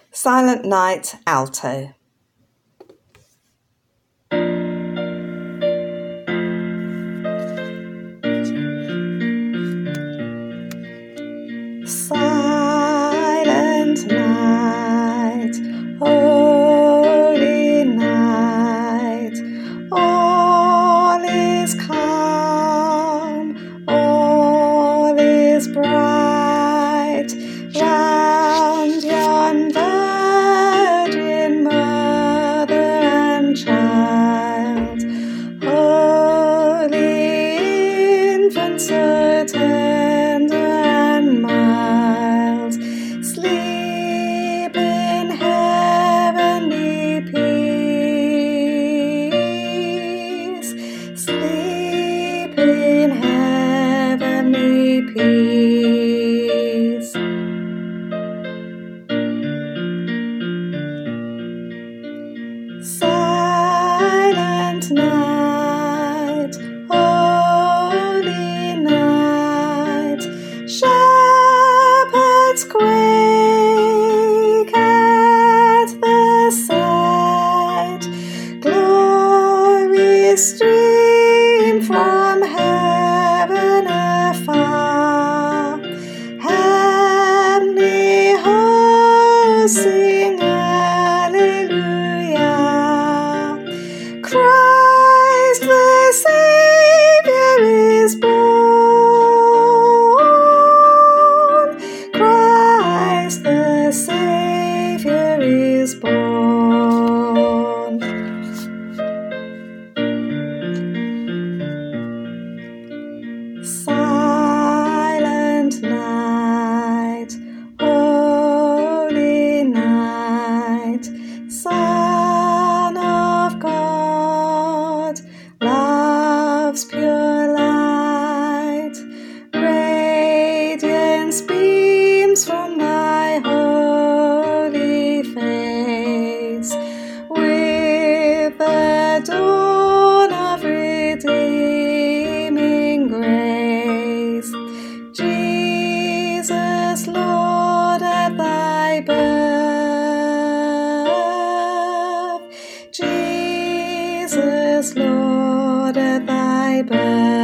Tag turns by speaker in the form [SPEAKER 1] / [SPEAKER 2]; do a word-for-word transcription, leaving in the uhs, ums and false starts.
[SPEAKER 1] Silent Night, alto. Silent night, holy night, all is calm, all is bright, round yon virgin mother and child, holy infant so tender and mild, sleep in heavenly peace, sleep in heavenly peace. Silent night, holy night, shepherds quake at the sight, glories stream from heaven afar, heavenly hosts sing hallelujah. Christ the Saviour is born, Christ the Saviour is born. Silent night, holy night, Son of God, love's pure light, radiance beams from thy holy face, with the dawn of redeeming grace. Jesus, Lord, at thy birth, Jesus, Lord, at thy birth.